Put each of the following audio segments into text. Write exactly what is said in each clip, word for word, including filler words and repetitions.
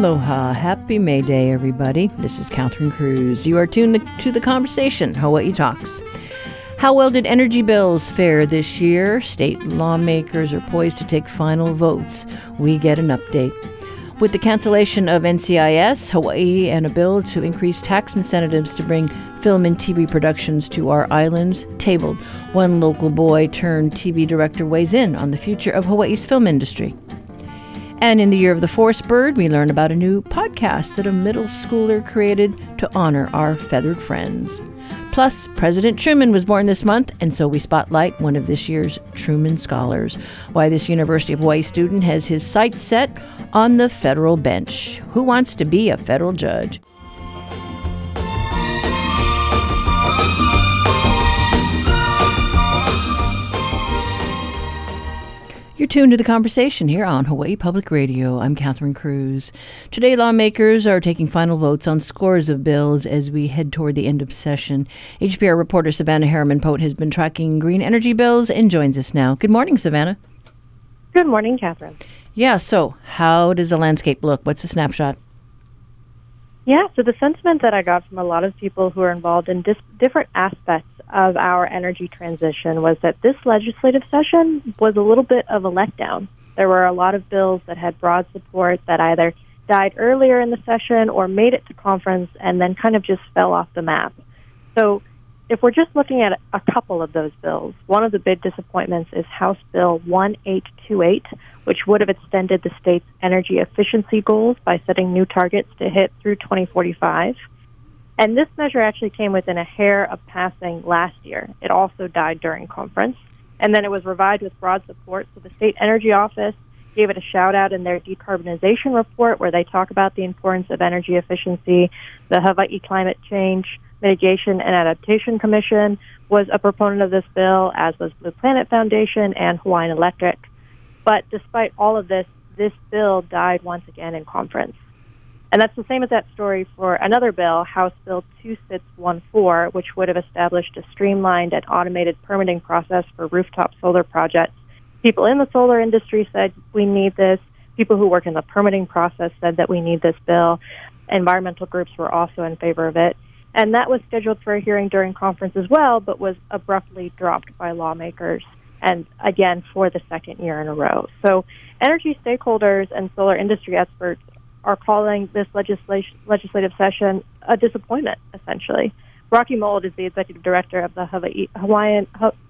Aloha. Happy May Day, everybody. This is Catherine Cruz. You are tuned to the conversation, Hawaii Talks. How well did energy bills fare this year? State lawmakers are poised to take final votes. We get an update. With the cancellation of N C I S, Hawaii, and a bill to increase tax incentives to bring film and T V productions to our islands tabled, one local boy turned T V director weighs in on the future of Hawaii's film industry. And in the Year of the Forest Bird, we learn about a new podcast that a middle schooler created to honor our feathered friends. Plus, President Truman was born this month, and so we spotlight one of this year's Truman Scholars. Why this University of Hawaii student has his sights set on the federal bench. Who wants to be a federal judge? You're tuned to the conversation here on Hawaii Public Radio. I'm Catherine Cruz. Today, lawmakers are taking final votes on scores of bills as we head toward the end of session. H P R reporter Savannah Harriman-Pote has been tracking green energy bills and joins us now. Good morning, Savannah. Good morning, Catherine. Yeah, so how does the landscape look? What's the snapshot? Yeah, so the sentiment that I got from a lot of people who are involved in dis- different aspects of our energy transition was that this legislative session was a little bit of a letdown. There were a lot of bills that had broad support that either died earlier in the session or made it to conference and then kind of just fell off the map. So if we're just looking at a couple of those bills, one of the big disappointments is House Bill one eight two eight, which would have extended the state's energy efficiency goals by setting new targets to hit through twenty forty-five. And this measure actually came within a hair of passing last year. It also died during conference. And then it was revived with broad support. So the State Energy Office gave it a shout-out in their decarbonization report where they talk about the importance of energy efficiency. The Hawaii Climate Change Mitigation and Adaptation Commission was a proponent of this bill, as was Blue Planet Foundation and Hawaiian Electric. But despite all of this, this bill died once again in conference. And that's the same as that story for another bill, House Bill two six one four, which would have established a streamlined and automated permitting process for rooftop solar projects. People in the solar industry said, we need this. People who work in the permitting process said that we need this bill. Environmental groups were also in favor of it. And that was scheduled for a hearing during conference as well, but was abruptly dropped by lawmakers, and again, for the second year in a row. So energy stakeholders and solar industry experts are calling this legislation, legislative session a disappointment, essentially. Rocky Mold is the executive director of the Hawaii, Hawaiian,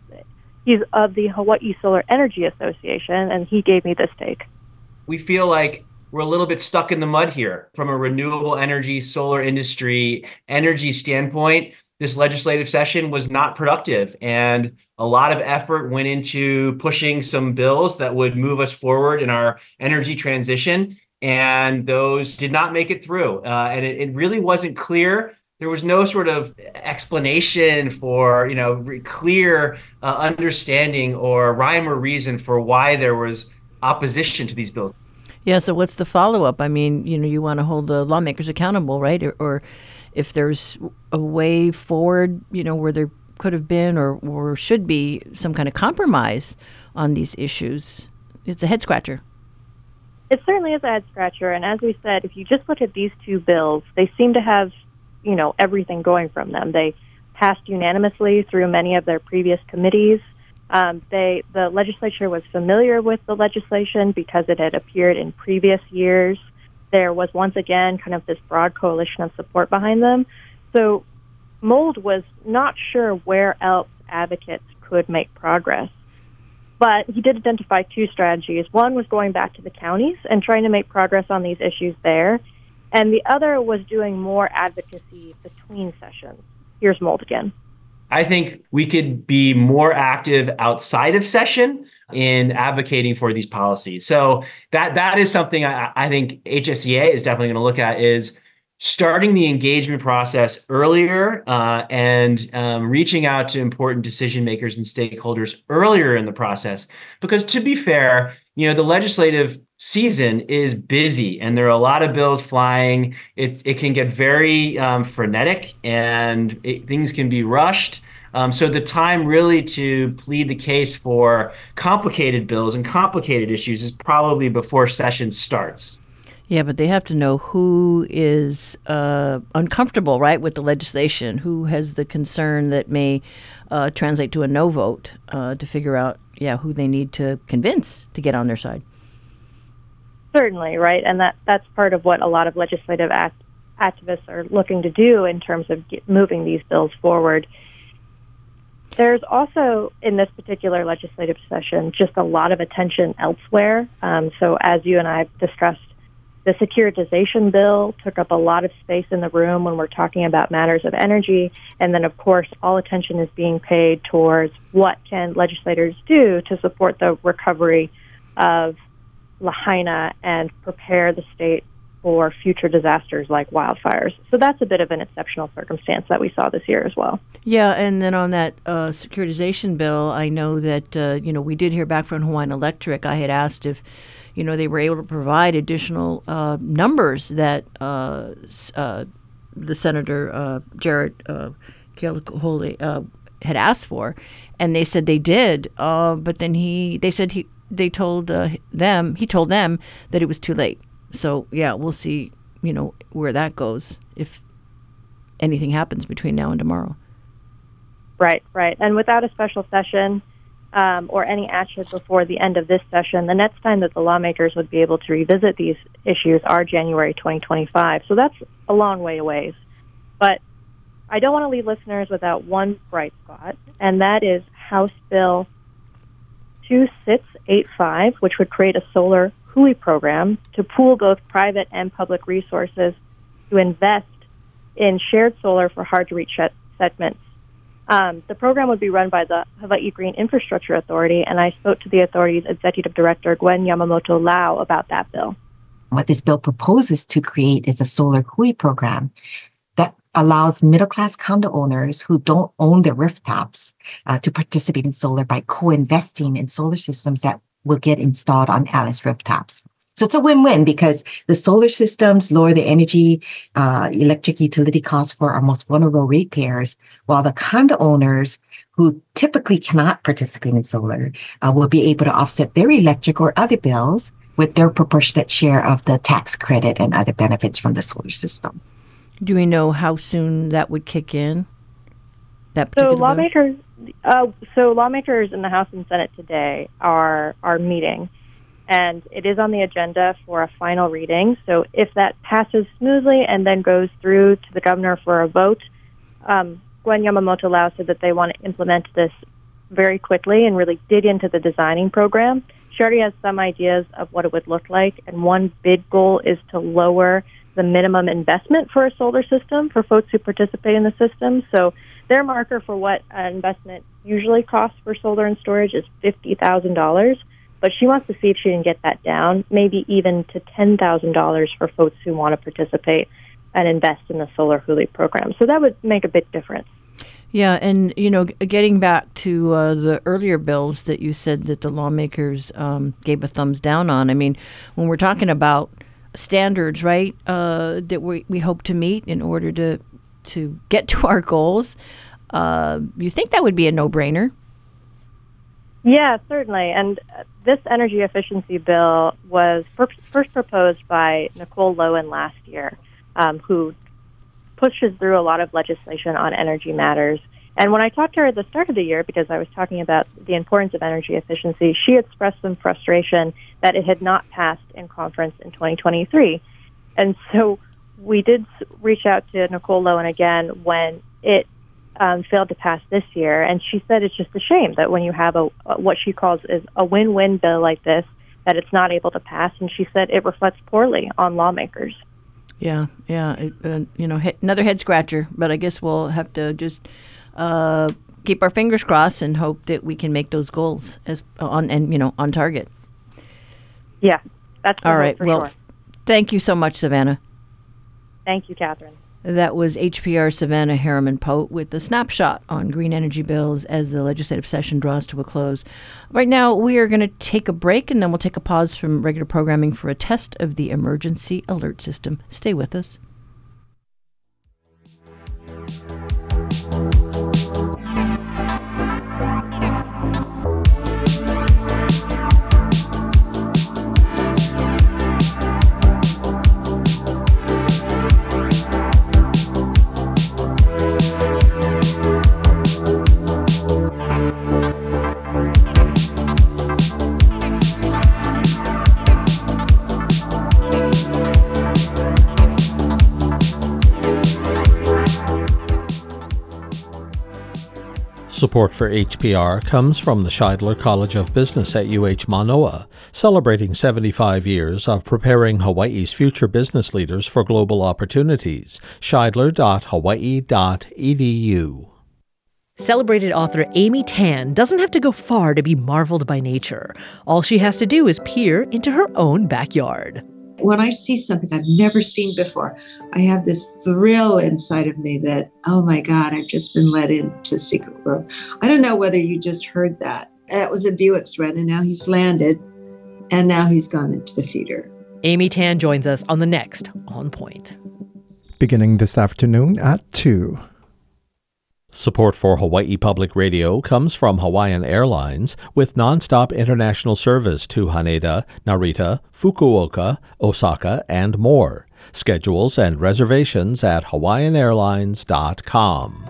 he's of the Hawaii Solar Energy Association, and he gave me this take. We feel like we're a little bit stuck in the mud here from a renewable energy, solar industry, energy standpoint. This legislative session was not productive, and a lot of effort went into pushing some bills that would move us forward in our energy transition. And those did not make it through. Uh, and it, it really wasn't clear. There was no sort of explanation for, you know, re- clear uh, understanding or rhyme or reason for why there was opposition to these bills. Yeah, so what's the follow-up? I mean, you know, you want to hold the lawmakers accountable, right? Or, or if there's a way forward, you know, where there could have been or, or should be some kind of compromise on these issues. It's a head-scratcher. It certainly is a head-scratcher, and as we said, if you just look at these two bills, they seem to have, you know, everything going from them. They passed unanimously through many of their previous committees. Um, they, the legislature was familiar with the legislation because it had appeared in previous years. There was once again kind of this broad coalition of support behind them. So Mold was not sure where else advocates could make progress. But he did identify two strategies. One was going back to the counties and trying to make progress on these issues there. And the other was doing more advocacy between sessions. Here's Mold again. I think we could be more active outside of session in advocating for these policies. So that that is something I, I think H S E A is definitely going to look at, is starting the engagement process earlier uh, and um, reaching out to important decision makers and stakeholders earlier in the process. Because to be fair, you know, the legislative season is busy and there are a lot of bills flying. It, it can get very um, frenetic and it, things can be rushed. Um, so the time really to plead the case for complicated bills and complicated issues is probably before session starts. Yeah, but they have to know who is uh, uncomfortable, right, with the legislation, who has the concern that may uh, translate to a no vote uh, to figure out, yeah, who they need to convince to get on their side. Certainly, right, and that, that's part of what a lot of legislative act, activists are looking to do in terms of get, moving these bills forward. There's also, in this particular legislative session, just a lot of attention elsewhere. Um, so as you and I have discussed, the securitization bill took up a lot of space in the room when we're talking about matters of energy. And then, of course, all attention is being paid towards what can legislators do to support the recovery of Lahaina and prepare the state for future disasters like wildfires. So that's a bit of an exceptional circumstance that we saw this year as well. Yeah, and then on that uh, securitization bill, I know that, uh, you know, we did hear back from Hawaiian Electric. I had asked if, you know, they were able to provide additional uh, numbers that uh, uh, the Senator uh, Jared uh, Kealohole uh, had asked for, and they said they did. Uh, but then he, they said he, they told uh, them, he told them that it was too late. So yeah, we'll see, you know, where that goes if anything happens between now and tomorrow. Right, right, and without a special session. Um, or any action before the end of this session, the next time that the lawmakers would be able to revisit these issues are January twenty twenty-five. So that's a long way away. But I don't want to leave listeners without one bright spot, and that is House Bill two six eight five, which would create a solar H U I program to pool both private and public resources to invest in shared solar for hard-to-reach segments. Um, the program would be run by the Hawaii Green Infrastructure Authority, and I spoke to the authority's executive director, Gwen Yamamoto Lau, about that bill. What this bill proposes to create is a solar H U I program that allows middle-class condo owners who don't own their rooftops uh, to participate in solar by co-investing in solar systems that will get installed on Alice rooftops. So it's a win-win because the solar systems lower the energy, uh, electric utility costs for our most vulnerable ratepayers, while the condo owners who typically cannot participate in solar uh, will be able to offset their electric or other bills with their proportionate share of the tax credit and other benefits from the solar system. Do we know how soon that would kick in? That so particular lawmakers, uh, so lawmakers in the House and Senate today are are meeting. And it is on the agenda for a final reading. So if that passes smoothly and then goes through to the governor for a vote, um, Gwen Yamamoto Lau said that they want to implement this very quickly and really dig into the designing program. She already has some ideas of what it would look like. And one big goal is to lower the minimum investment for a solar system for folks who participate in the system. So their marker for what an investment usually costs for solar and storage is fifty thousand dollars. But she wants to see if she can get that down, maybe even to ten thousand dollars for folks who want to participate and invest in the solar H U I program. So that would make a big difference. Yeah, and, you know, getting back to uh, the earlier bills that you said that the lawmakers um, gave a thumbs down on, I mean, when we're talking about standards, right, uh, that we, we hope to meet in order to, to get to our goals, uh, you think that would be a no-brainer? Yeah, certainly. And this energy efficiency bill was first proposed by Nicole Lowen last year, um, who pushes through a lot of legislation on energy matters. And when I talked to her at the start of the year, because I was talking about the importance of energy efficiency, she expressed some frustration that it had not passed in conference in twenty twenty-three. And so we did reach out to Nicole Lowen again when it Um, failed to pass this year, and she said it's just a shame that when you have a what she calls is a win-win bill like this, that it's not able to pass, and she said it reflects poorly on lawmakers. Yeah, yeah, it, uh, you know, he- another head scratcher, but I guess we'll have to just uh, keep our fingers crossed and hope that we can make those goals as on and you know on target. Yeah, that's all right. For well, sure. Thank you so much, Savannah. Thank you, Catherine. That was H P R Savannah Harriman-Pote with the snapshot on green energy bills as the legislative session draws to a close. Right now, we are going to take a break, and then we'll take a pause from regular programming for a test of the emergency alert system. Stay with us. Support for H P R comes from the Scheidler College of Business at U H Manoa, celebrating seventy-five years of preparing Hawaii's future business leaders for global opportunities. scheidler dot hawaii dot e d u. Celebrated author Amy Tan doesn't have to go far to be marveled by nature. All she has to do is peer into her own backyard. When I see something I've never seen before, I have this thrill inside of me that, oh my God, I've just been let into secret world. I don't know whether you just heard that. That was a Buick's run, and now he's landed, and now he's gone into the feeder. Amy Tan joins us on the next On Point. Beginning this afternoon at two. Support for Hawaii Public Radio comes from Hawaiian Airlines with nonstop international service to Haneda, Narita, Fukuoka, Osaka, and more. Schedules and reservations at hawaiian airlines dot com.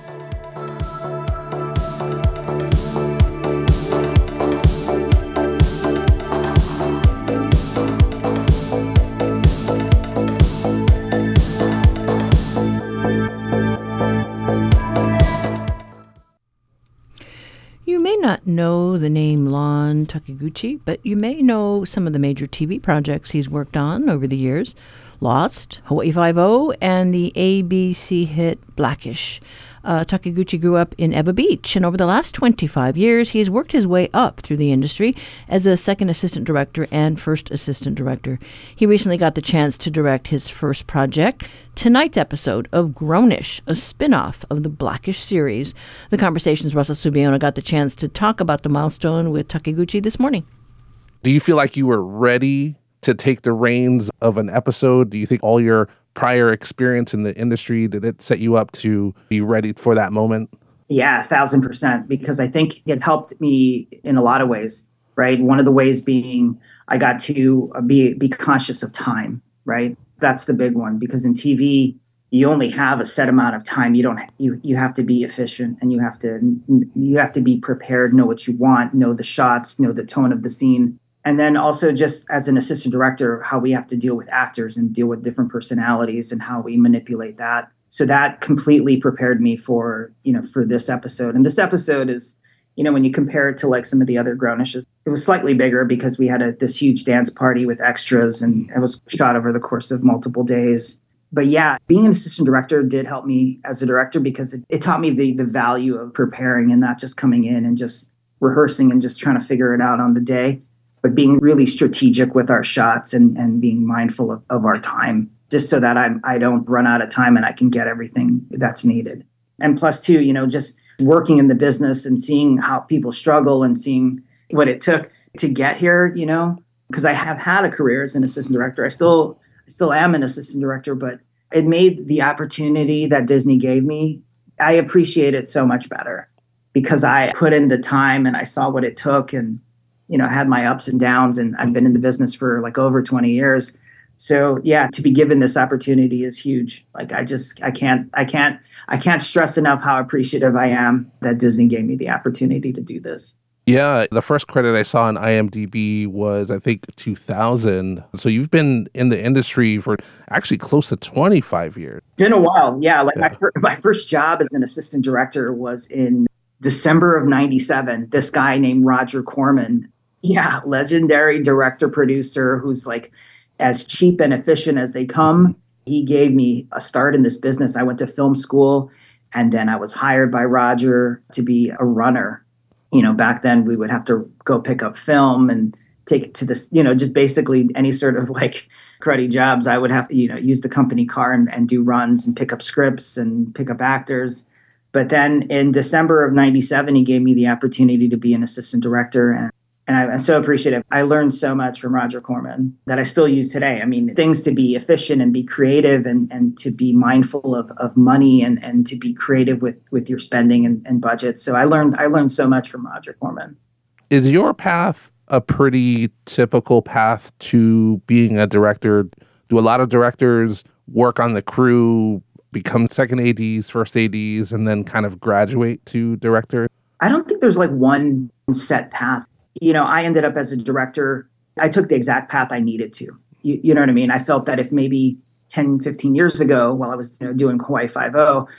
You may not know the name Lon Takiguchi, but you may know some of the major T V projects he's worked on over the years. Lost, Hawaii Five-O, and the A B C hit Blackish. Uh, Takiguchi grew up in Ewa Beach, and over the last twenty-five years, he has worked his way up through the industry as a second assistant director and first assistant director. He recently got the chance to direct his first project, tonight's episode of Grownish, a spin-off of the Blackish series. The Conversation's Russell Subiona got the chance to talk about the milestone with Takiguchi this morning. Do you feel like you were ready to take the reins of an episode? Do you think all your prior experience in the industry, did it set you up to be ready for that moment? Yeah, a thousand percent, because I think it helped me in a lot of ways, right? One of the ways being I got to be be conscious of time, right? That's the big one, because in T V, you only have a set amount of time. You don't you you have to be efficient, and you have to you have to be prepared, know what you want, know the shots, know the tone of the scene. And then also just as an assistant director, how we have to deal with actors and deal with different personalities and how we manipulate that. So that completely prepared me for, you know, for this episode. And this episode is, you know, when you compare it to like some of the other Grownishes, it was slightly bigger because we had a, this huge dance party with extras, and it was shot over the course of multiple days. But yeah, being an assistant director did help me as a director because it, it taught me the the value of preparing and not just coming in and just rehearsing and just trying to figure it out on the day, but being really strategic with our shots and, and being mindful of, of our time, just so that I'm, I don't run out of time and I can get everything that's needed. And plus two, you know, just working in the business and seeing how people struggle and seeing what it took to get here, you know, because I have had a career as an assistant director. I still, I still am an assistant director, but it made the opportunity that Disney gave me, I appreciate it so much better because I put in the time and I saw what it took and, you know, had my ups and downs, and I've been in the business for like over twenty years. So yeah, to be given this opportunity is huge. Like I just, I can't, I can't, I can't stress enough how appreciative I am that Disney gave me the opportunity to do this. Yeah, the first credit I saw on IMDb was, I think, two thousand. So you've been in the industry for actually close to twenty-five years. Been a while, yeah. Like Yeah. My, fir- my first job as an assistant director was in December of ninety-seven. This guy named Roger Corman, yeah, legendary director producer who's like as cheap and efficient as they come. He gave me a start in this business. I went to film school, and then I was hired by Roger to be a runner. You know, back then we would have to go pick up film and take it to this, you know, just basically any sort of like cruddy jobs. I would have to, you know, use the company car and, and do runs and pick up scripts and pick up actors. But then in December of ninety-seven, he gave me the opportunity to be an assistant director. And, and I'm so appreciative. I learned so much from Roger Corman that I still use today. I mean, things to be efficient and be creative and, and to be mindful of, of money and, and to be creative with, with your spending and, and budget. So I learned I learned so much from Roger Corman. Is your path a pretty typical path to being a director? Do a lot of directors work on the crew, become second A Ds, first A Ds, and then kind of graduate to director? I don't think there's like one set path. You know, I ended up as a director, I took the exact path I needed to. You, you know what I mean? I felt that if maybe ten, fifteen years ago, while I was you know, doing Hawaii Five-O,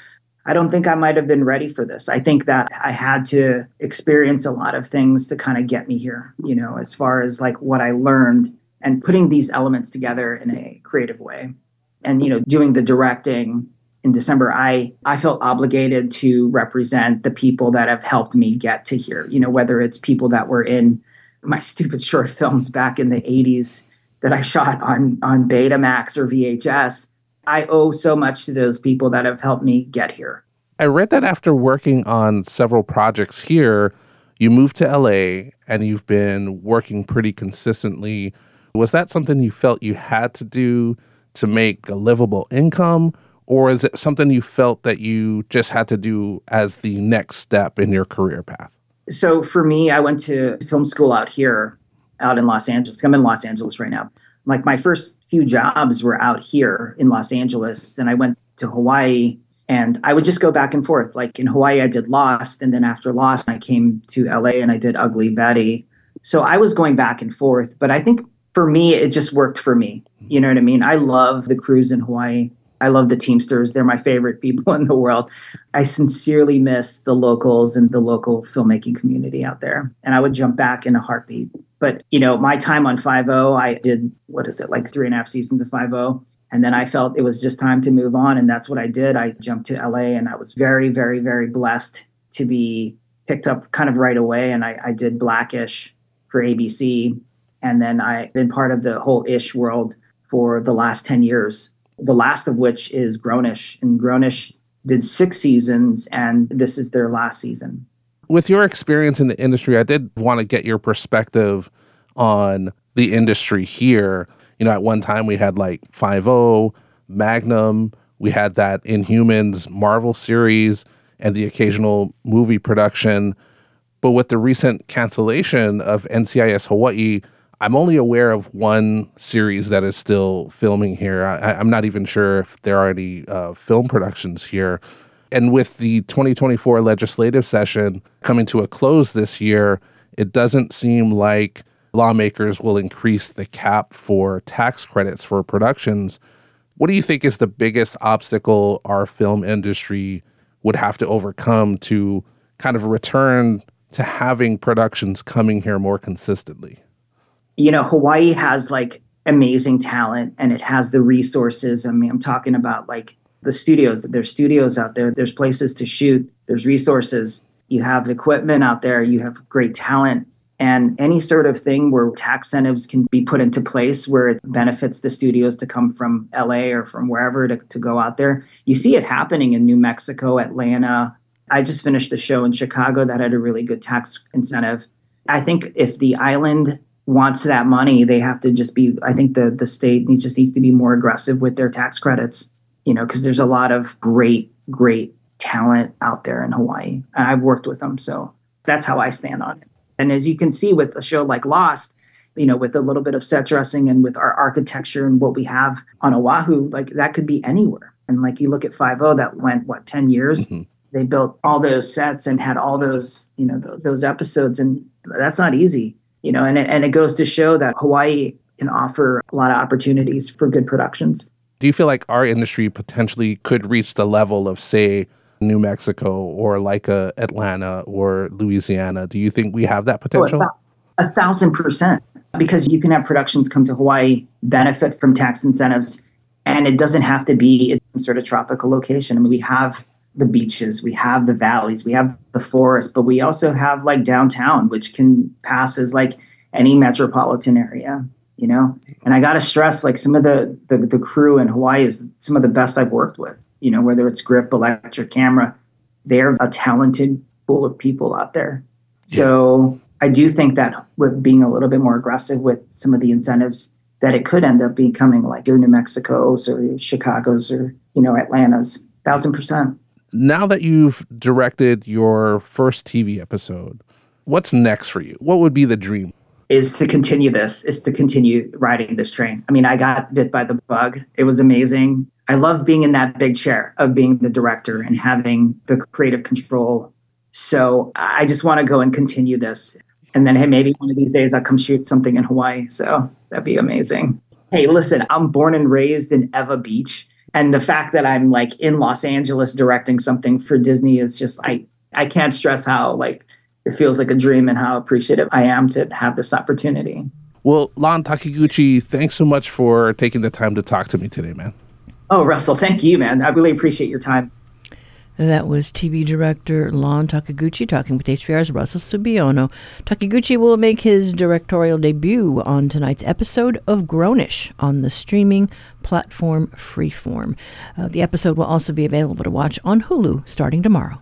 I don't think I might have been ready for this. I think that I had to experience a lot of things to kind of get me here, you know, as far as like what I learned and putting these elements together in a creative way. And, you know, doing the directing in December, I, I felt obligated to represent the people that have helped me get to here, you know, whether it's people that were in my stupid short films back in the eighties that I shot on, on Betamax or V H S. I owe so much to those people that have helped me get here. I read that after working on several projects here, you moved to L A and you've been working pretty consistently. Was that something you felt you had to do to make a livable income? Or is it something you felt that you just had to do as the next step in your career path? So for me, I went to film school out here, out in Los Angeles. I'm in Los Angeles right now. Like my first few jobs were out here in Los Angeles. Then I went to Hawaii and I would just go back and forth. Like in Hawaii, I did Lost. And then after Lost, I came to L A and I did Ugly Betty. So I was going back and forth. But I think for me, it just worked for me. You know what I mean? I love the crews in Hawaii. I love the Teamsters. They're my favorite people in the world. I sincerely miss the locals and the local filmmaking community out there. And I would jump back in a heartbeat. But, you know, my time on five oh, I did, what is it, like three and a half seasons of five oh. And then I felt it was just time to move on. And that's what I did. I jumped to L A and I was very, very, very blessed to be picked up kind of right away. And I, I did Blackish for A B C. And then I've been part of the whole Ish world for the last ten years, the last of which is Grownish. And Grownish did six seasons and this is their last season. With your experience in the industry, I did want to get your perspective on the industry here. You know, at one time we had like five oh, Magnum, we had that Inhumans Marvel series and the occasional movie production. But with the recent cancellation of N C I S Hawaii, I'm only aware of one series that is still filming here. I, I'm not even sure if there are any uh, film productions here. And with the twenty twenty-four legislative session coming to a close this year, it doesn't seem like lawmakers will increase the cap for tax credits for productions. What do you think is the biggest obstacle our film industry would have to overcome to kind of return to having productions coming here more consistently? You know, Hawaii has like amazing talent and it has the resources. I mean, I'm talking about like the studios. There's studios out there. There's places to shoot. There's resources. You have equipment out there. You have great talent. And any sort of thing where tax incentives can be put into place where it benefits the studios to come from L A or from wherever to, to go out there. You see it happening in New Mexico, Atlanta. I just finished a show in Chicago that had a really good tax incentive. I think if the island wants that money, they have to just be, I think the, the state needs, just needs to be more aggressive with their tax credits, you know, because there's a lot of great, great talent out there in Hawaii. And I've worked with them. So that's how I stand on it. And as you can see with a show like Lost, you know, with a little bit of set dressing and with our architecture and what we have on Oahu, like that could be anywhere. And like you look at five oh, that went, what, ten years? Mm-hmm. They built all those sets and had all those, you know, th- those episodes. And that's not easy, you know, and it, and it goes to show that Hawaii can offer a lot of opportunities for good productions. Do you feel like our industry potentially could reach the level of, say, New Mexico or like a Atlanta or Louisiana? Do you think we have that potential? Oh, a, a thousand percent. Because you can have productions come to Hawaii, benefit from tax incentives, and it doesn't have to be in some sort of tropical location. I mean, we have the beaches, we have the valleys, we have the forest, but we also have like downtown, which can pass as like any metropolitan area, you know? And I got to stress, like some of the, the, the crew in Hawaii is some of the best I've worked with. You know, whether it's Grip, Electric Camera, they're a talented pool of people out there. Yeah. So I do think that with being a little bit more aggressive with some of the incentives, that it could end up becoming like your New Mexico's or your Chicago's or, you know, Atlanta's. Thousand percent. Now that you've directed your first T V episode, what's next for you? What would be the dream? Is to continue this, is to continue riding this train. I mean, I got bit by the bug. It was amazing. I loved being in that big chair of being the director and having the creative control. So I just want to go and continue this. And then, hey, maybe one of these days I'll come shoot something in Hawaii. So that'd be amazing. Hey, listen, I'm born and raised in Ewa Beach. And the fact that I'm like in Los Angeles directing something for Disney is just, I, I can't stress how like it feels like a dream and how appreciative I am to have this opportunity. Well, Lon Takiguchi, thanks so much for taking the time to talk to me today, man. Oh, Russell, thank you, man. I really appreciate your time. That was T V director Lon Takiguchi talking with H P R's Russell Subiono. Takiguchi will make his directorial debut on tonight's episode of Grownish on the streaming platform Freeform. Uh, the episode will also be available to watch on Hulu starting tomorrow.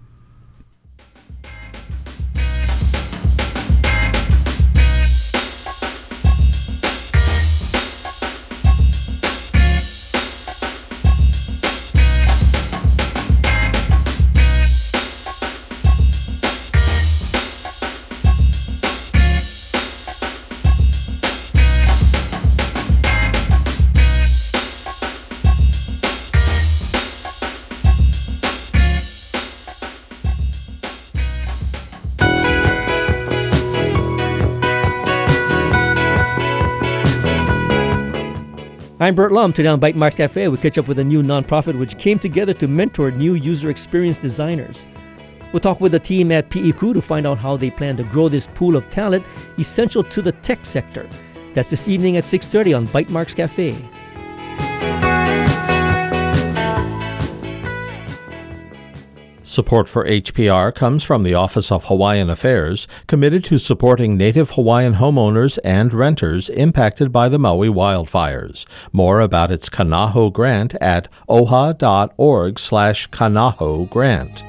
I'm Bert Lum. Today on Bytemarks Cafe, we catch up with a new nonprofit which came together to mentor new user experience designers. We'll talk with the team at P E C U to find out how they plan to grow this pool of talent essential to the tech sector. That's this evening at six thirty on Bytemarks Cafe. Support for H P R comes from the Office of Hawaiian Affairs, committed to supporting Native Hawaiian homeowners and renters impacted by the Maui wildfires. More about its Kanaho grant at oha.org slash Kanaho grant.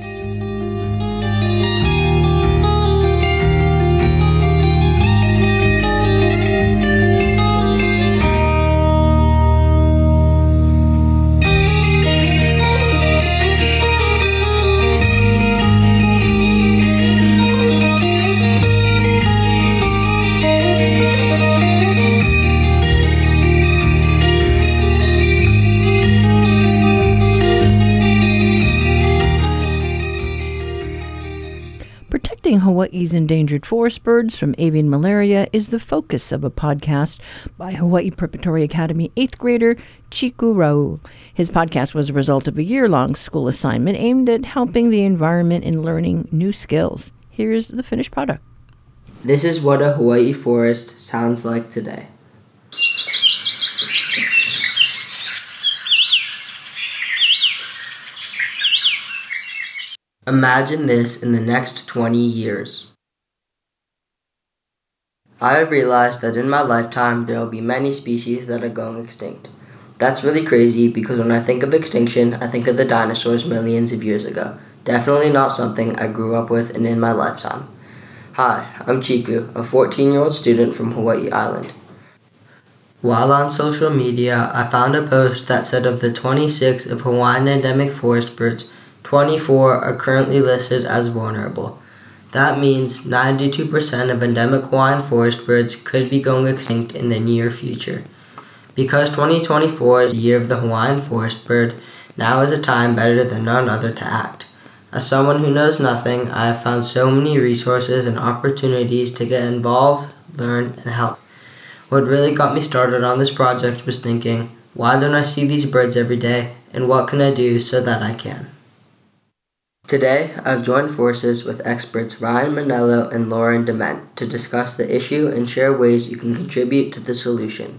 Hawaii's endangered forest birds from avian malaria is the focus of a podcast by Hawaii Preparatory Academy eighth grader Chiku Raul. His podcast was a result of a year-long school assignment aimed at helping the environment and learning new skills. Here's the finished product. This is what a Hawaii forest sounds like today. Imagine this in the next twenty years. I have realized that in my lifetime there will be many species that are going extinct. That's really crazy because when I think of extinction, I think of the dinosaurs millions of years ago. Definitely not something I grew up with and in my lifetime. Hi, I'm Chiku, a fourteen-year-old student from Hawaii Island. While on social media, I found a post that said of the twenty-six of Hawaiian endemic forest birds, twenty-four are currently listed as vulnerable. That means ninety-two percent of endemic Hawaiian forest birds could be going extinct in the near future. Because twenty twenty-four is the year of the Hawaiian forest bird, now is a time better than none other to act. As someone who knows nothing, I have found so many resources and opportunities to get involved, learn, and help. What really got me started on this project was thinking, why don't I see these birds every day, and what can I do so that I can? Today, I've joined forces with experts Ryan Manello and Lauren Dement to discuss the issue and share ways you can contribute to the solution.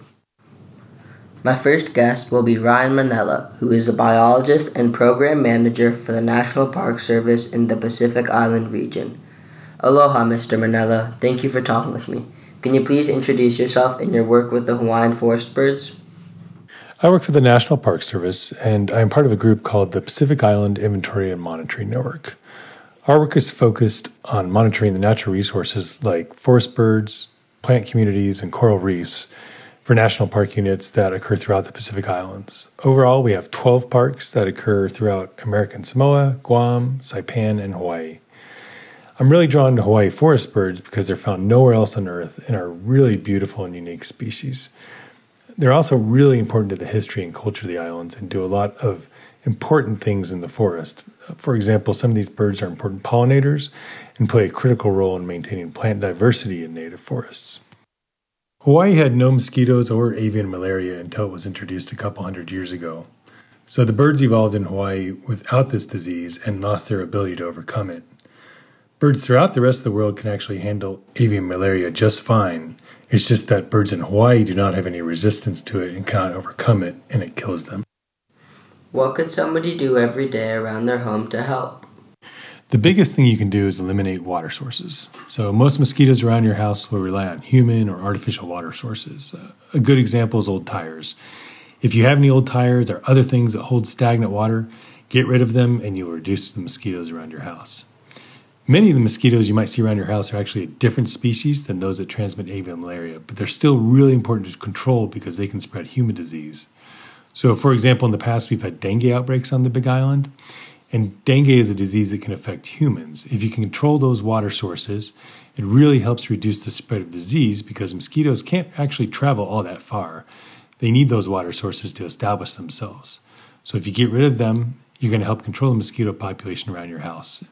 My first guest will be Ryan Manello, who is a biologist and program manager for the National Park Service in the Pacific Island region. Aloha, Mister Manello. Thank you for talking with me. Can you please introduce yourself and your work with the Hawaiian forest birds? I work for the National Park Service, and I'm part of a group called the Pacific Island Inventory and Monitoring Network. Our work is focused on monitoring the natural resources like forest birds, plant communities, and coral reefs for national park units that occur throughout the Pacific Islands. Overall, we have twelve parks that occur throughout American Samoa, Guam, Saipan, and Hawaii. I'm really drawn to Hawaii forest birds because they're found nowhere else on Earth and are really beautiful and unique species. They're also really important to the history and culture of the islands and do a lot of important things in the forest. For example, some of these birds are important pollinators and play a critical role in maintaining plant diversity in native forests. Hawaii had no mosquitoes or avian malaria until it was introduced a couple hundred years ago. So the birds evolved in Hawaii without this disease and lost their ability to overcome it. Birds throughout the rest of the world can actually handle avian malaria just fine. It's just that birds in Hawaii do not have any resistance to it and cannot overcome it, and it kills them. What could somebody do every day around their home to help? The biggest thing you can do is eliminate water sources. So most mosquitoes around your house will rely on human or artificial water sources. Uh, a good example is old tires. If you have any old tires or other things that hold stagnant water, get rid of them and you'll reduce the mosquitoes around your house. Many of the mosquitoes you might see around your house are actually a different species than those that transmit avian malaria, but they're still really important to control because they can spread human disease. So, for example, in the past, we've had dengue outbreaks on the Big Island, and dengue is a disease that can affect humans. If you can control those water sources, it really helps reduce the spread of disease because mosquitoes can't actually travel all that far. They need those water sources to establish themselves. So if you get rid of them, you're going to help control the mosquito population around your house.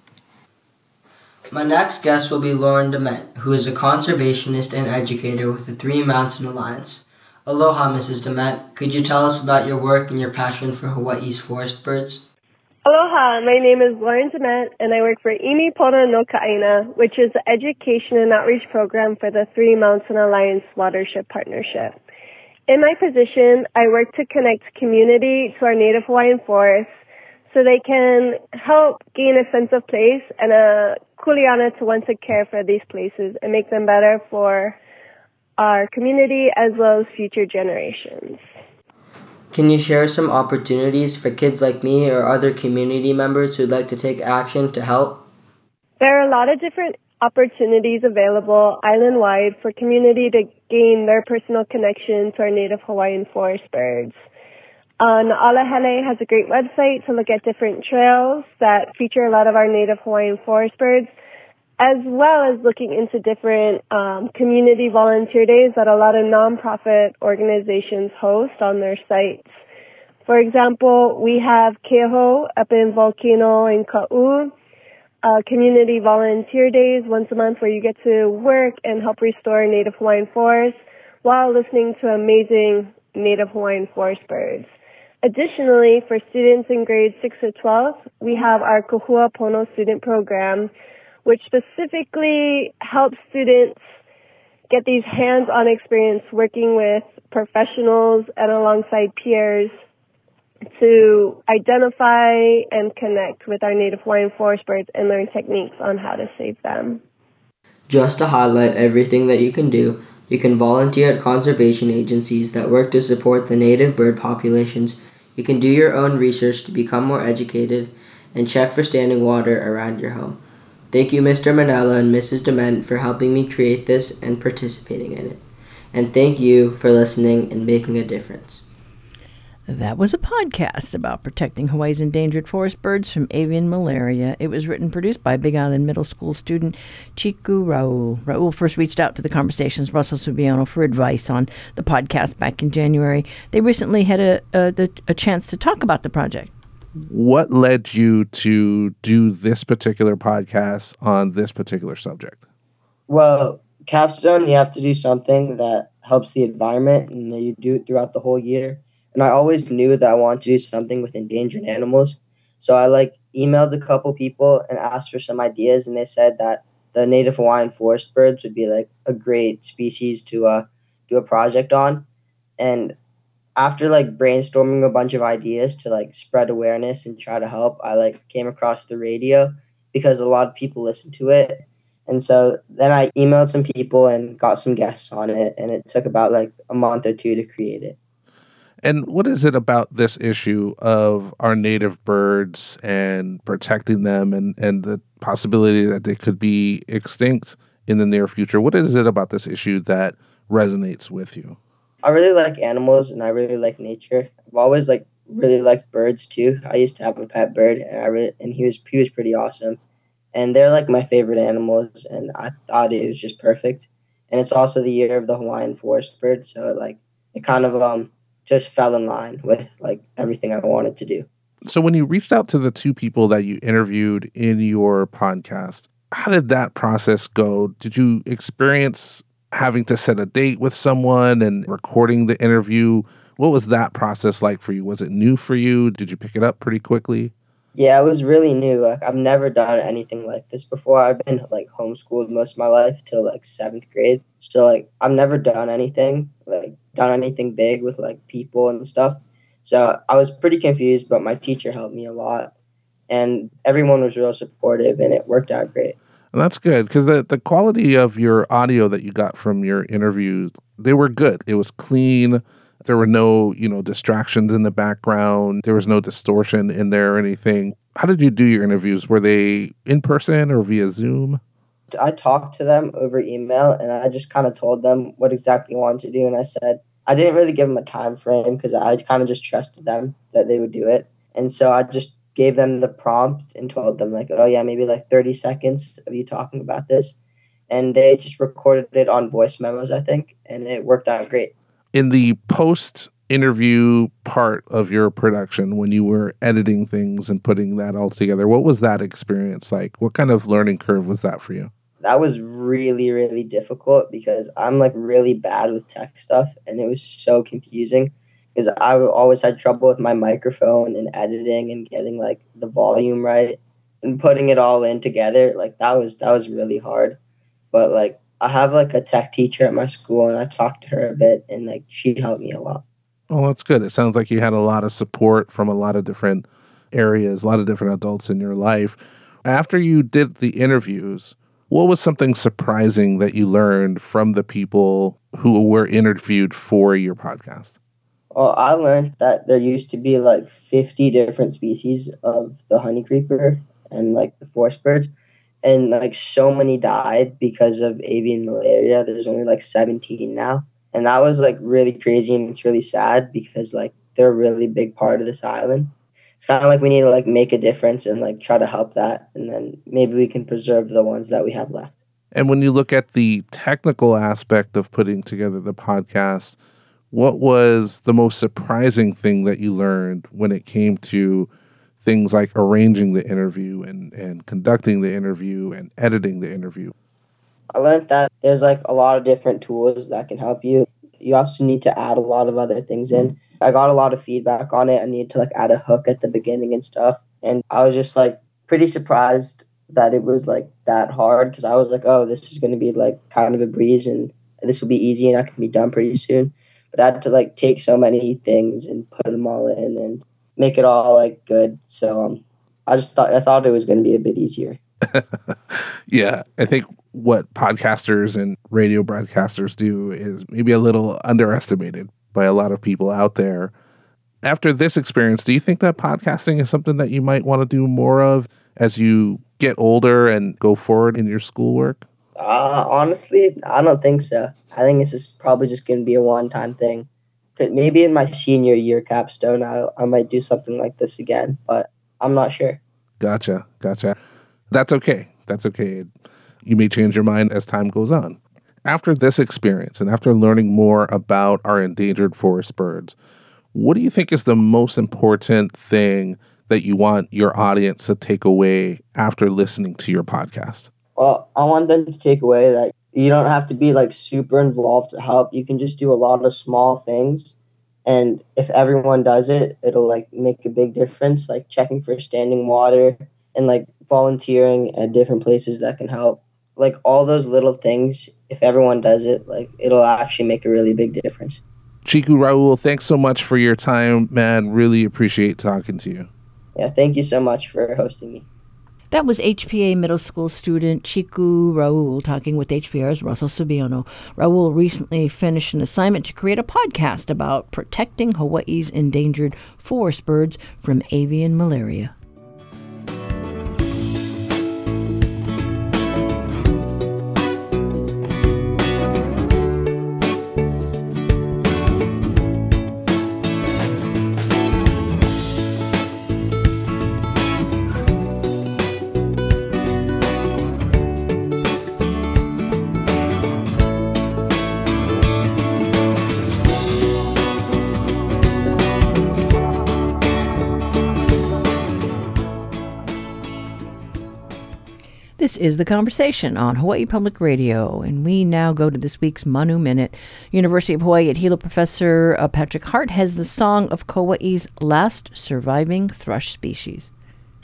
My next guest will be Lauren DeMent, who is a conservationist and educator with the Three Mountain Alliance. Aloha, Missus DeMent. Could you tell us about your work and your passion for Hawaii's forest birds? Aloha, my name is Lauren DeMent, and I work for Imi Pono no Ka'aina, which is the education and outreach program for the Three Mountain Alliance Watershed Partnership. In my position, I work to connect community to our native Hawaiian forests so they can help gain a sense of place and a kuleana to want to care for these places and make them better for our community as well as future generations. Can you share some opportunities for kids like me or other community members who'd like to take action to help? There are a lot of different opportunities available island-wide for community to gain their personal connection to our native Hawaiian forest birds. Uh, Na'alahele has a great website to look at different trails that feature a lot of our native Hawaiian forest birds, as well as looking into different um, community volunteer days that a lot of nonprofit organizations host on their sites. For example, we have Keho up in Volcano in Ka'u, uh, community volunteer days once a month where you get to work and help restore native Hawaiian forests while listening to amazing native Hawaiian forest birds. Additionally, for students in grades six to twelve, we have our Kohua Pono student program, which specifically helps students get these hands-on experience working with professionals and alongside peers to identify and connect with our native Hawaiian forest birds and learn techniques on how to save them. Just to highlight everything that you can do, you can volunteer at conservation agencies that work to support the native bird populations. You can do your own research to become more educated and check for standing water around your home. Thank you, Mister Manella and Missus DeMent, for helping me create this and participating in it. And thank you for listening and making a difference. That was a podcast about protecting Hawaii's endangered forest birds from avian malaria. It was written and produced by Big Island Middle School student Chiku Raul. Raul first reached out to the Conversations Russell Subiano for advice on the podcast back in January. They recently had a, a, a chance to talk about the project. What led you to do this particular podcast on this particular subject? Well, capstone, you have to do something that helps the environment, and you do it throughout the whole year. And I always knew that I wanted to do something with endangered animals. So I like emailed a couple people and asked for some ideas, and they said that the native Hawaiian forest birds would be like a great species to uh, do a project on. And after like brainstorming a bunch of ideas to like spread awareness and try to help, I like came across the radio because a lot of people listen to it. And so then I emailed some people and got some guests on it, and it took about like a month or two to create it. And what is it about this issue of our native birds and protecting them and, and the possibility that they could be extinct in the near future? What is it about this issue that resonates with you? I really like animals and I really like nature. I've always like really liked birds too. I used to have a pet bird and I really, and he was he was pretty awesome. And they're like my favorite animals, and I thought it was just perfect. And it's also the year of the Hawaiian forest bird, so it like it kind of um just fell in line with like everything I wanted to do. So when you reached out to the two people that you interviewed in your podcast, how did that process go? Did you experience having to set a date with someone and recording the interview? What was that process like for you? Was it new for you? Did you pick it up pretty quickly? Yeah, it was really new. Like I've never done anything like this before. I've been like homeschooled most of my life till like seventh grade. So like I've never done anything, like done anything big with like people and stuff. So I was pretty confused, but my teacher helped me a lot. And everyone was real supportive and it worked out great. And that's good because the, the quality of your audio that you got from your interviews, they were good. It was clean. There were no, you know, distractions in the background. There was no distortion in there or anything. How did you do your interviews? Were they in person or via Zoom? I talked to them over email and I just kind of told them what exactly I wanted to do. And I said, I didn't really give them a time frame because I kind of just trusted them that they would do it. And so I just gave them the prompt and told them like, oh yeah, maybe like thirty seconds of you talking about this. And they just recorded it on voice memos, I think. And it worked out great. In the post-interview part of your production, when you were editing things and putting that all together, what was that experience like? What kind of learning curve was that for you? That was really, really difficult because I'm like really bad with tech stuff and it was so confusing because I always had trouble with my microphone and editing and getting like the volume right and putting it all in together. Like that was, that was really hard. But like, I have like a tech teacher at my school and I talked to her a bit and like she helped me a lot. Oh, that's good. It sounds like you had a lot of support from a lot of different areas, a lot of different adults in your life. After you did the interviews, what was something surprising that you learned from the people who were interviewed for your podcast? Well, I learned that there used to be like fifty different species of the honey creeper and like the forest birds. And like so many died because of avian malaria. There's only like seventeen now. And that was like really crazy and it's really sad because like they're a really big part of this island. It's kind of like we need to like make a difference and like try to help that. And then maybe we can preserve the ones that we have left. And when you look at the technical aspect of putting together the podcast, what was the most surprising thing that you learned when it came to things like arranging the interview and, and conducting the interview and editing the interview? I learned that there's like a lot of different tools that can help you. You also need to add a lot of other things in. I got a lot of feedback on it. I needed to like add a hook at the beginning and stuff. And I was just like pretty surprised that it was like that hard because I was like, oh, this is going to be like kind of a breeze and this will be easy and I can be done pretty soon. But I had to like take so many things and put them all in and make it all like good. So um, I just thought I thought it was going to be a bit easier. Yeah, I think what podcasters and radio broadcasters do is maybe a little underestimated by a lot of people out there. After this experience, do you think that podcasting is something that you might want to do more of as you get older and go forward in your schoolwork? Uh, honestly, I don't think so. I think this is probably just going to be a one-time thing. Maybe in my senior year capstone, I, I might do something like this again, but I'm not sure. Gotcha, gotcha. That's okay. That's okay. You may change your mind as time goes on. After this experience and after learning more about our endangered forest birds, what do you think is the most important thing that you want your audience to take away after listening to your podcast? Well, I want them to take away that you don't have to be like super involved to help. You can just do a lot of small things. And if everyone does it, it'll like make a big difference, like checking for standing water and like volunteering at different places that can help. Like all those little things, if everyone does it, like it'll actually make a really big difference. Chiku Raul, thanks so much for your time, man. Really appreciate talking to you. Yeah, thank you so much for hosting me. That was H P A middle school student Chiku Raul talking with H P R's Russell Subiono. Raul recently finished an assignment to create a podcast about protecting Hawaii's endangered forest birds from avian malaria. This is The Conversation on Hawaii Public Radio, and we now go to this week's Manu Minute. University of Hawaii at Hilo professor uh, Patrick Hart has the song of Kauai's last surviving thrush species.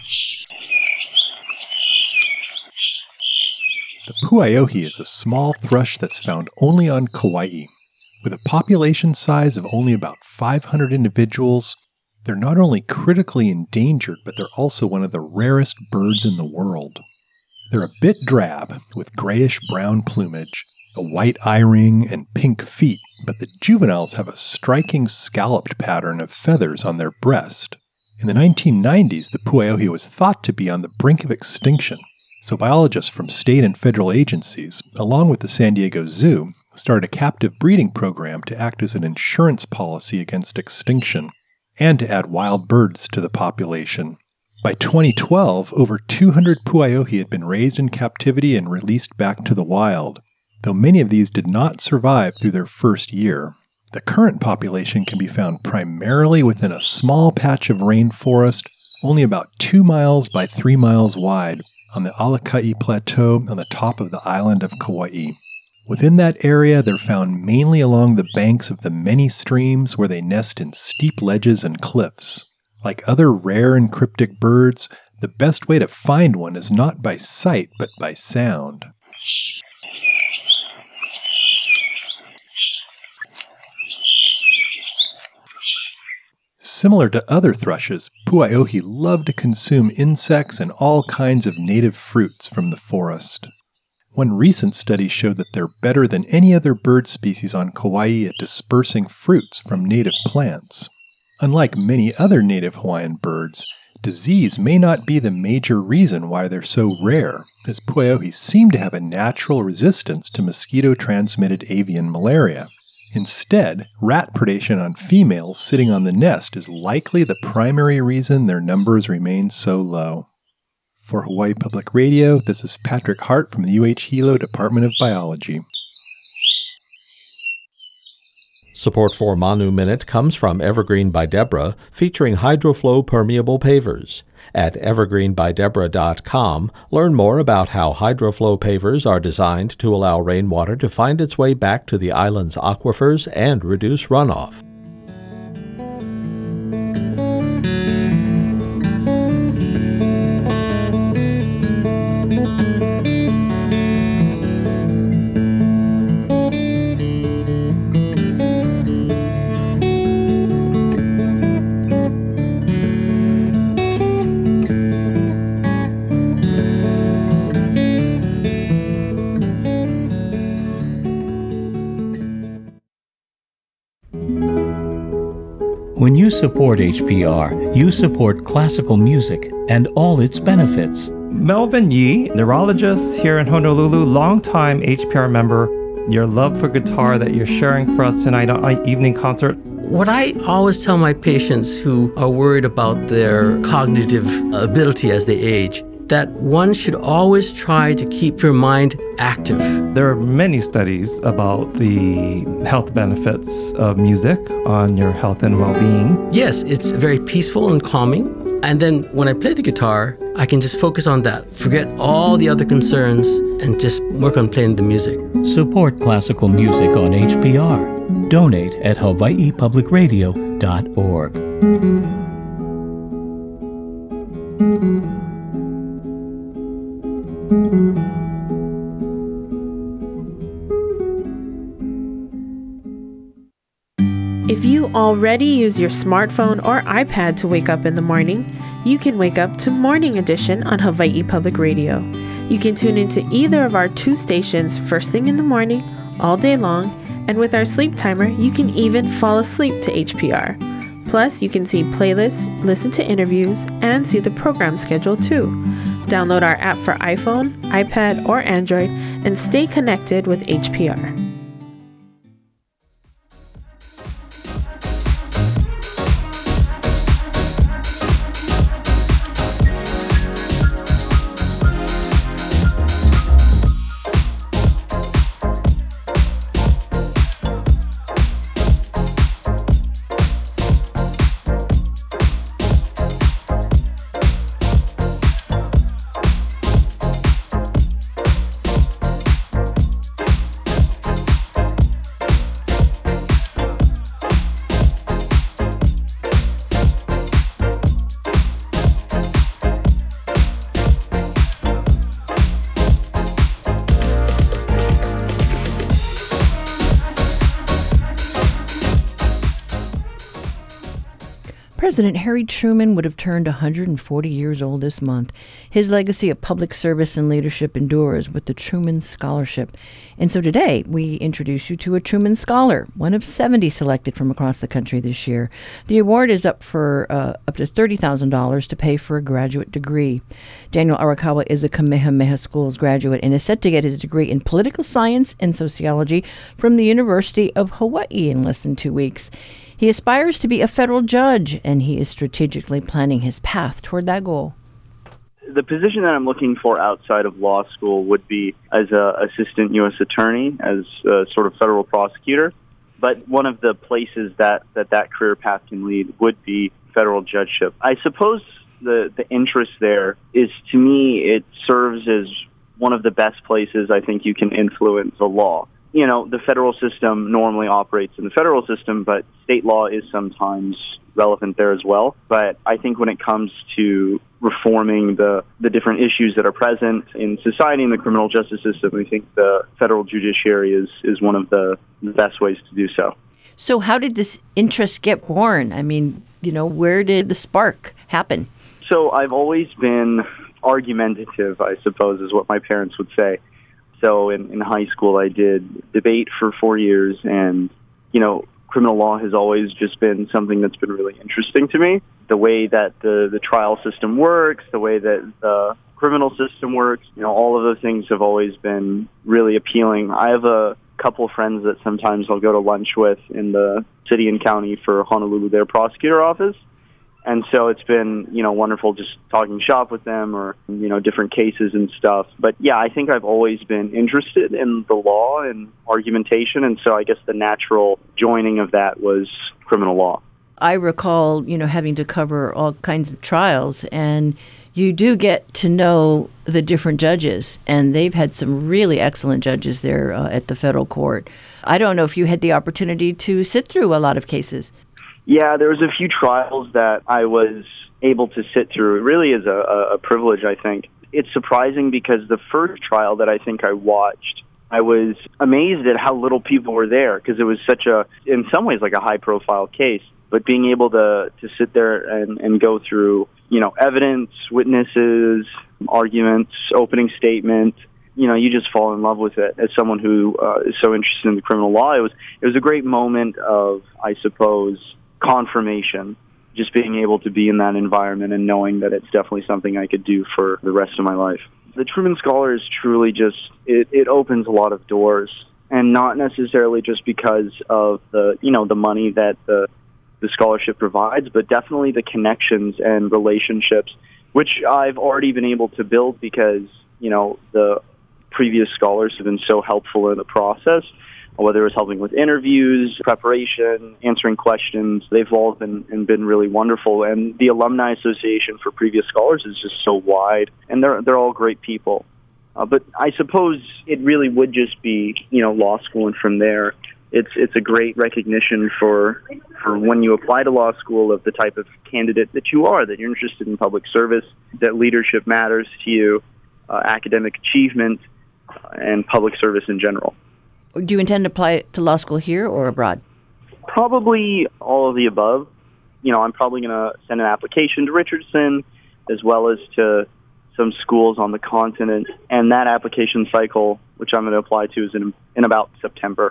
The puaiohi is a small thrush that's found only on Kauai. With a population size of only about five hundred individuals, they're not only critically endangered, but they're also one of the rarest birds in the world. They're a bit drab, with grayish-brown plumage, a white eye ring, and pink feet, but the juveniles have a striking scalloped pattern of feathers on their breast. In the nineteen nineties, the puaiohi was thought to be on the brink of extinction, so biologists from state and federal agencies, along with the San Diego Zoo, started a captive breeding program to act as an insurance policy against extinction, and to add wild birds to the population. By twenty twelve, over two hundred puaiohi had been raised in captivity and released back to the wild, though many of these did not survive through their first year. The current population can be found primarily within a small patch of rainforest, only about two miles by three miles wide, on the Alakai Plateau on the top of the island of Kauai. Within that area, they're found mainly along the banks of the many streams where they nest in steep ledges and cliffs. Like other rare and cryptic birds, the best way to find one is not by sight, but by sound. Similar to other thrushes, puaiohi love to consume insects and all kinds of native fruits from the forest. One recent study showed that they're better than any other bird species on Kauai at dispersing fruits from native plants. Unlike many other native Hawaiian birds, disease may not be the major reason why they're so rare, as puaiohi seem to have a natural resistance to mosquito-transmitted avian malaria. Instead, rat predation on females sitting on the nest is likely the primary reason their numbers remain so low. For Hawaii Public Radio, this is Patrick Hart from the U H Hilo Department of Biology. Support for Manu Minute comes from Evergreen by Deborah, featuring HydroFlow permeable pavers. At evergreen by deborah dot com, learn more about how HydroFlow pavers are designed to allow rainwater to find its way back to the island's aquifers and reduce runoff. When you support H P R, you support classical music and all its benefits. Melvin Yee, neurologist here in Honolulu, longtime H P R member. Your love for guitar that you're sharing for us tonight on our evening concert. What I always tell my patients who are worried about their cognitive ability as they age, that one should always try to keep your mind active. There are many studies about the health benefits of music on your health and well-being. Yes, it's very peaceful and calming. And then when I play the guitar, I can just focus on that, forget all the other concerns, and just work on playing the music. Support classical music on H P R. Donate at hawaii public radio dot org. If you already use your smartphone or iPad to wake up in the morning, you can wake up to Morning Edition on Hawaii Public Radio. You can tune into either of our two stations first thing in the morning, all day long, and with our sleep timer, you can even fall asleep to H P R. Plus, you can see playlists, listen to interviews, and see the program schedule too. Download our app for iPhone, iPad, or Android, and stay connected with H P R. President Harry Truman would have turned one hundred forty years old this month. His legacy of public service and leadership endures with the Truman Scholarship. And so today, we introduce you to a Truman Scholar, one of seventy selected from across the country this year. The award is up for uh, up to thirty thousand dollars to pay for a graduate degree. Daniel Arakawa is a Kamehameha Schools graduate and is set to get his degree in political science and sociology from the University of Hawaii in less than two weeks. He aspires to be a federal judge, and he is strategically planning his path toward that goal. The position that I'm looking for outside of law school would be as an assistant U S attorney, as a sort of federal prosecutor. But one of the places that that, that career path can lead would be federal judgeship. I suppose the, the interest there is, to me, it serves as one of the best places I think you can influence the law. You know, the federal system normally operates in the federal system, but state law is sometimes relevant there as well. But I think when it comes to reforming the, the different issues that are present in society and the criminal justice system, I think the federal judiciary is, is one of the best ways to do so. So how did this interest get born? I mean, you know, where did the spark happen? So I've always been argumentative, I suppose, is what my parents would say. So in, in high school, I did debate for four years, and, you know, criminal law has always just been something that's been really interesting to me. The way that the, the trial system works, the way that the criminal system works, you know, all of those things have always been really appealing. I have a couple friends that sometimes I'll go to lunch with in the city and county for Honolulu, their prosecutor office. And so it's been, you know, wonderful just talking shop with them or, you know, different cases and stuff. But yeah, I think I've always been interested in the law and argumentation. And so I guess the natural joining of that was criminal law. I recall, you know, having to cover all kinds of trials, and you do get to know the different judges, and they've had some really excellent judges there uh, at the federal court. I don't know if you had the opportunity to sit through a lot of cases. Yeah, there was a few trials that I was able to sit through. It really is a, a privilege, I think. It's surprising because the first trial that I think I watched, I was amazed at how little people were there because it was such a, in some ways, like a high-profile case. But being able to, to sit there and, and go through, you know, evidence, witnesses, arguments, opening statement, you know, you just fall in love with it as someone who uh, is so interested in the criminal law. It was it was a great moment of, I suppose, confirmation, just being able to be in that environment and knowing that it's definitely something I could do for the rest of my life. The Truman Scholar is truly just, it, it opens a lot of doors, and not necessarily just because of the, you know, the money that the, the scholarship provides, but definitely the connections and relationships, which I've already been able to build because, you know, the previous scholars have been so helpful in the process. Whether it was helping with interviews, preparation, answering questions, they've all been and been really wonderful. And the Alumni Association for Previous Scholars is just so wide, and they're they're all great people. Uh, but I suppose it really would just be, you know, law school, and from there, it's it's a great recognition for for when you apply to law school of the type of candidate that you are, that you're interested in public service, that leadership matters to you, uh, academic achievement, uh, and public service in general. Do you intend to apply to law school here or abroad? Probably all of the above. You know, I'm probably going to send an application to Richardson as well as to some schools on the continent. And that application cycle, which I'm going to apply to, is in, in about September.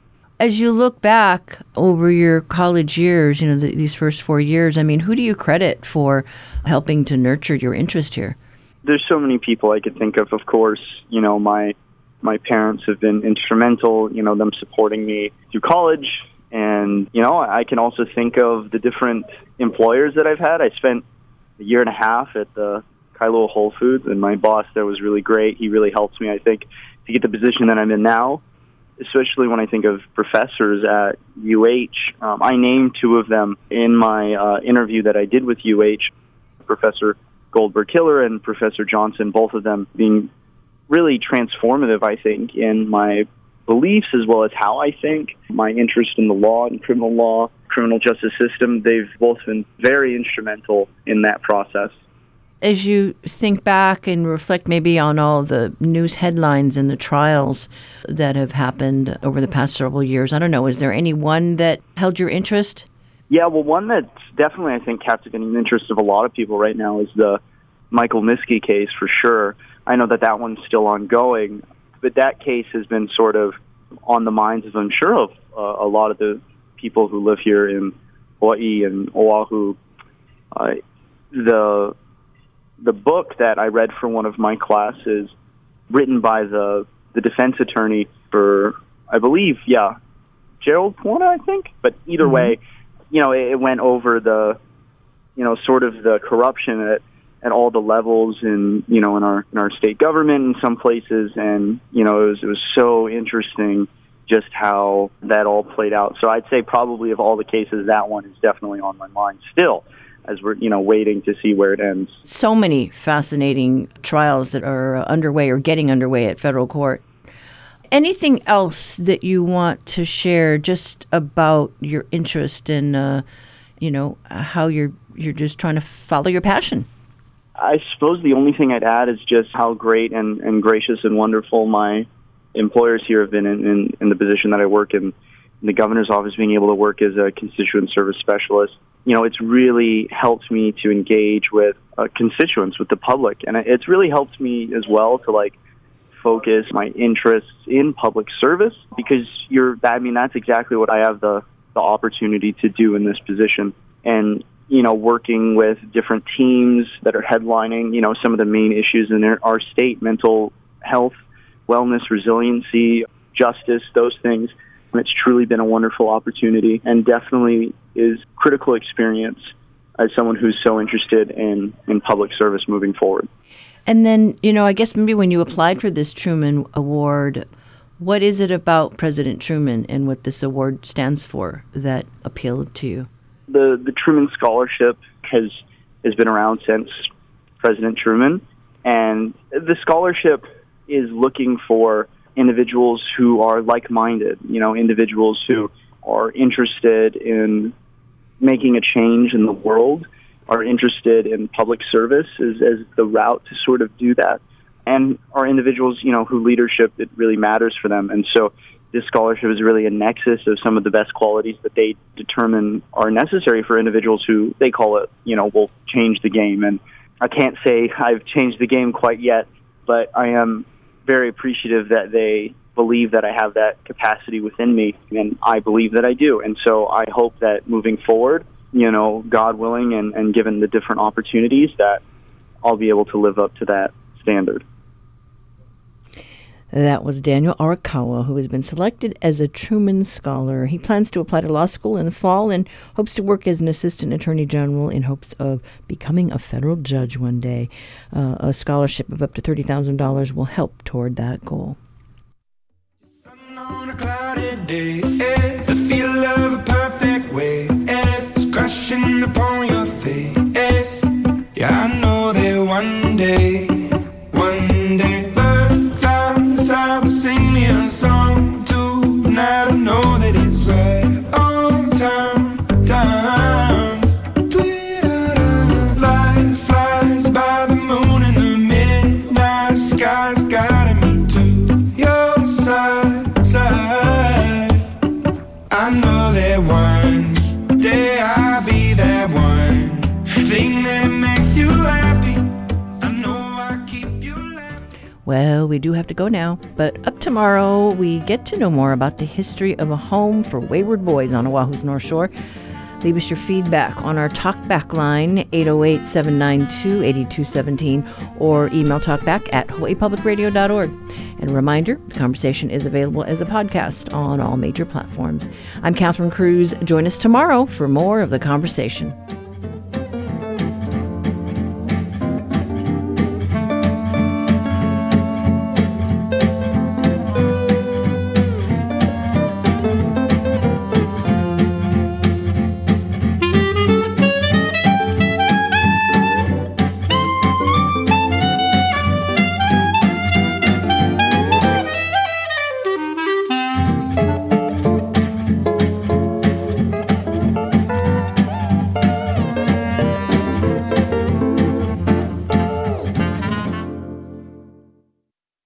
As you look back over your college years, you know, the, these first four years, I mean, who do you credit for helping to nurture your interest here? There's so many people I could think of. Of course, you know, my My parents have been instrumental, you know, them supporting me through college. And, you know, I can also think of the different employers that I've had. I spent a year and a half at the Kailua Whole Foods, and my boss there was really great. He really helped me, I think, to get the position that I'm in now, especially when I think of professors at U H. Um, I named two of them in my uh, interview that I did with U H, Professor Goldberg-Hiller and Professor Johnson, both of them being really transformative, I think, in my beliefs as well as how I think, my interest in the law and criminal law, criminal justice system. They've both been very instrumental in that process. As you think back and reflect maybe on all the news headlines and the trials that have happened over the past several years, I don't know, is there any one that held your interest? Yeah, well, one that's definitely, I think, captivating the interest of a lot of people right now is the Michael Miskey case, for sure. I know that that one's still ongoing, but that case has been sort of on the minds of, I'm sure, of uh, a lot of the people who live here in Hawaii and Oahu. Uh, the the book that I read for one of my classes, written by the the defense attorney for, I believe, yeah, Gerald Puona, I think. But either mm-hmm. way, you know, it, it went over the, you know, sort of the corruption at, at all the levels in, you know, in our in our state government in some places, and you know, it was it was so interesting just how that all played out. So I'd say probably of all the cases, that one is definitely on my mind still, as we're, you know, waiting to see where it ends. So many fascinating trials that are underway or getting underway at federal court. Anything else that you want to share just about your interest in, uh, you know, how you're you're just trying to follow your passion? I suppose the only thing I'd add is just how great and, and gracious and wonderful my employers here have been in, in, in the position that I work in, in the governor's office, being able to work as a constituent service specialist. You know, it's really helped me to engage with uh, constituents, with the public. And it's really helped me as well to, like, focus my interests in public service, because you're, I mean, that's exactly what I have the, the opportunity to do in this position. And, you know, working with different teams that are headlining, you know, some of the main issues in our state, mental health, wellness, resiliency, justice, those things. And it's truly been a wonderful opportunity, and definitely is critical experience as someone who's so interested in, in public service moving forward. And then, you know, I guess maybe when you applied for this Truman Award, what is it about President Truman and what this award stands for that appealed to you? The the Truman Scholarship has has been around since President Truman, and the scholarship is looking for individuals who are like-minded, you know, individuals who are interested in making a change in the world, are interested in public service as, as the route to sort of do that, and are individuals, you know, who leadership, it really matters for them. And so this scholarship is really a nexus of some of the best qualities that they determine are necessary for individuals who, they call it, you know, will change the game. And I can't say I've changed the game quite yet, but I am very appreciative that they believe that I have that capacity within me, and I believe that I do. And so I hope that moving forward, you know, God willing, and, and given the different opportunities, that I'll be able to live up to that standard. That was Daniel Arakawa, who has been selected as a Truman Scholar. He plans to apply to law school in the fall and hopes to work as an assistant attorney general in hopes of becoming a federal judge one day. Uh, a scholarship of up to thirty thousand dollars will help toward that goal. On a cloudy day, eh, the feel of a perfect wave, eh, it's crashing upon your face. Yeah, I know that one day, one day, first time I will sing me a song tonight. I know that it's right on time, time. Life flies by the moon in the midnight sky's guiding me to your side. I know that one day I'll be that one thing that makes you happy. I know I keep you laughing. Well, we do have to go now, but up tomorrow we get to know more about the history of a home for wayward boys on Oahu's North Shore. Leave us your feedback on our talkback line, eight oh eight, seven nine two, eight two one seven, or email talkback at hawaii public radio dot org. And a reminder, the conversation is available as a podcast on all major platforms. I'm Catherine Cruz. Join us tomorrow for more of the conversation.